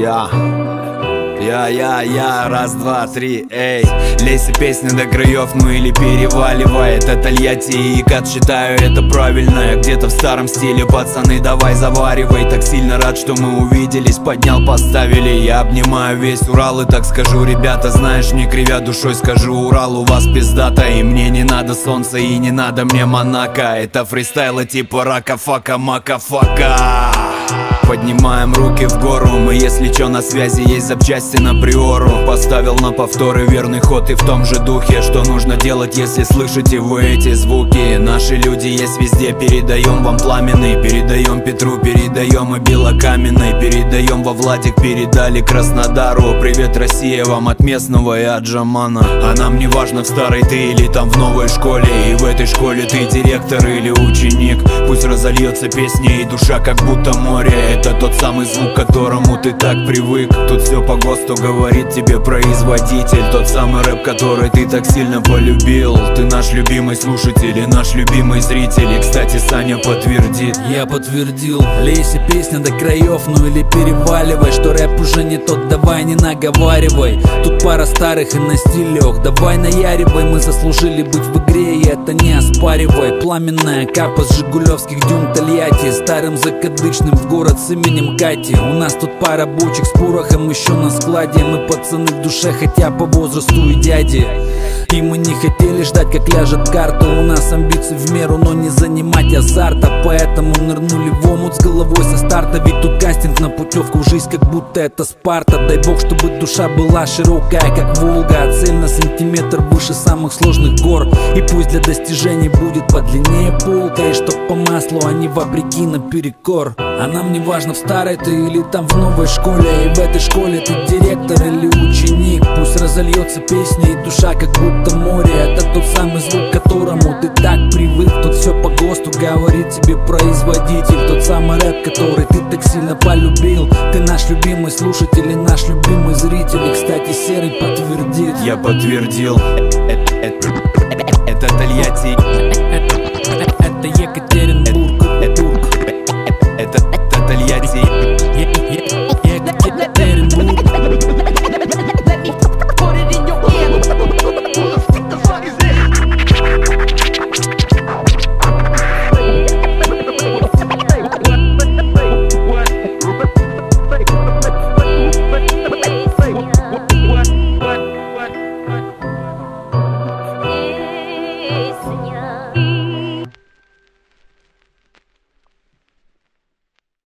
Я, раз, два, три, эй. Лейся песня до краев, ну или переваливай. Это Тольятти и Кат, считаю это правильно. Где-то в старом стиле, пацаны, давай заваривай. Так сильно рад, что мы увиделись, поднял, поставили. Я обнимаю весь Урал и так скажу, ребята, знаешь, не кривя душой скажу, Урал у вас пиздата. И мне не надо солнца, и не надо мне Монако. Это фристайлы типа рака-фака, мака-фака. Поднимаем руки в гору, мы если чё на связи, есть запчасти на приору. Поставил на повторы верный ход и в том же духе. Что нужно делать, если слышите вы эти звуки? Наши люди есть везде, передаем вам пламенный. Передаем Петру, передаем и Белокаменной. Передаем во Владик, передали Краснодару. Привет, Россия, вам от местного и от Джамана. А нам не важно, в старой ты или там в новой школе. И в этой школе ты директор или ученик. Пусть разольется песня и душа как будто море. Это тот самый звук, к которому ты так привык. Тут все по ГОСТу говорит тебе производитель. Тот самый рэп, который ты так сильно полюбил. Ты наш любимый слушатель и наш любимый зритель. И, кстати, Саня подтвердит. Я подтвердил. Лейся песня до краев, ну или переваливай. Что рэп уже не тот, давай не наговаривай. Тут пара старых и на стилях, давай наяривай. Мы заслужили быть в игре, и это не оспаривай. Пламенная капа с жигулевских дюн Тольятти. Старым закадычным в город с именем Кати. У нас тут пара бочек с порохом еще на складе. Мы пацаны в душе, хотя по возрасту и дяди. И мы не хотели ждать, как ляжет карта. У нас амбиции в меру, но не занимать азарта. Поэтому нырнули в омут с головой со старта. Ведь тут кастинг на путевку в жизнь, как будто это Спарта. Дай бог, чтобы душа была широкая, как Волга. А цель на сантиметр выше самых сложных гор. И пусть для достижений будет подлиннее полка. И чтоб по маслу, а не вопреки наперекор. А нам не важно, в старой ты или там в новой школе. И в этой школе ты директор или ученик. Пусть разольется песня и душа как будто море. Это тот самый звук, к которому ты так привык. Тут все по ГОСТу говорит тебе производитель. Тот самый рэп, который ты так сильно полюбил. Ты наш любимый слушатель и наш любимый зритель. И, кстати, Серый подтвердит. Я подтвердил.